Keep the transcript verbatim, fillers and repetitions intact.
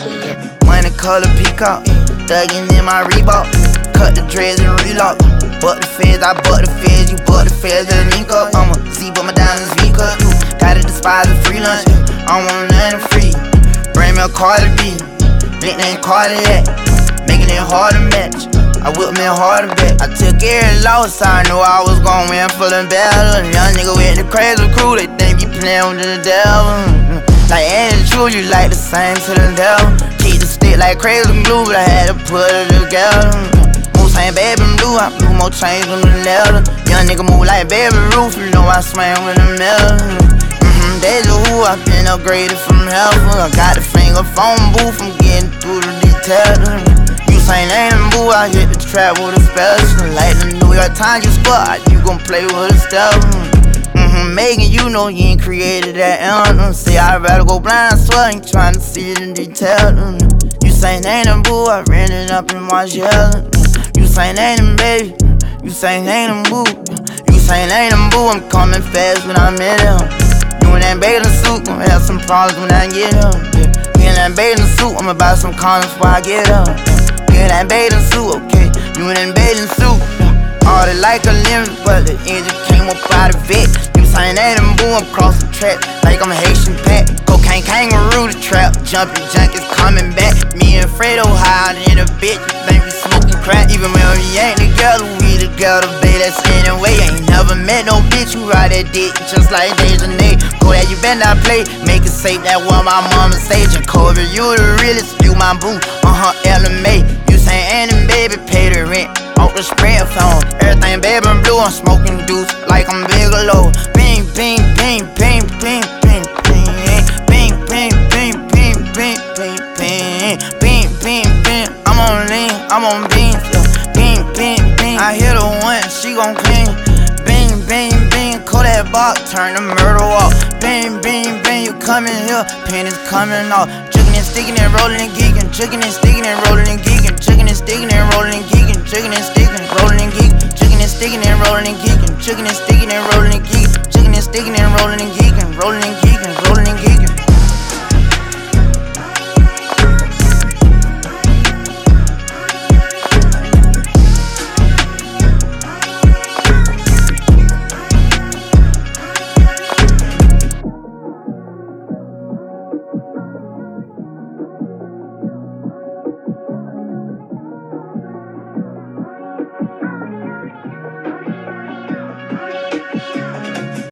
Money color peacock, thuggin' in my Reebok. Cut the dreads and relock. Butt the feds, I butt the feds, you butt the feds and link up. I'm a Z, but my diamonds V cut. Gotta despise the free lunch, I want nothing free. Bring me a Cardi B, nickname Cardiac, making it hard to match. I whip me hard to bet. I took every loss, I knew I was gon' win for the battle. Young nigga with the crazy crew, they think you playin' with the devil. Like Andy True, you like the same to the devil. Keep the stick like crazy glue, but I had to put it together. Same baby blue, I blew more chains on the leather. Young nigga move like Baby Ruth, you know I swam with the metal. Mm-hmm, deja vu, I been upgraded from heaven. I got the finger phone booth, I'm getting through the details. You say name and boo, I hit the trap with a special. Like the New York Times, you spot, you gon' play with a step. Mm-hmm, Megan, you know you ain't created that anthem. Say I'd rather go blind, I swear I ain't trying to see the details. You say name and boo, I ran it up in my yelling. You say name and baby, you say name and boo. You say name and boo, I'm coming fast when I'm in him. You in that bathing suit, gon' have some problems when I get him. You in that bathing suit, I'ma buy some condoms before I get him. You in that bathing suit, okay, you in that bathing suit. All the like a limit, but the engine came up out of it. You say name and boo, I'm cross the track like I'm a Haitian Pat. Cocaine kangaroo, the trap, jumping junkies coming back. Me and Fredo higher than a bitch, you think we smoking crack. Even when we ain't together, we together, babe, that's anyway. Ain't never met no bitch who ride that dick just like Dejanay. Go that you better not play, make it safe, that what my mama say. Jacoby, you the realest, you my boo, uh-huh, L M A. You say Annie, baby, pay the rent, off the spread phone. Everything baby and blue, I'm smoking deuce like I'm Bigelow. Bing, bing, bing, bing, bing, bing, bing, bing, bing, bing, bing, bing, bing, bing, bing, bing, bing. I'm on lean, I'm on beans, bing, bing, bing. I hit her once, she gon' clean. Bing, bing, bing, call that box, turn the murder off. Bing, bing, bing, you coming here, pennies coming off. Jugging and sticking and rolling and geeking, jugging and sticking and rolling and geeking, jugging and sticking and rolling and geeking, jugging and sticking, rolling and geeking, jugging and sticking and rolling and geeking, jugging and sticking and rolling and geeking, jugging and sticking and rolling.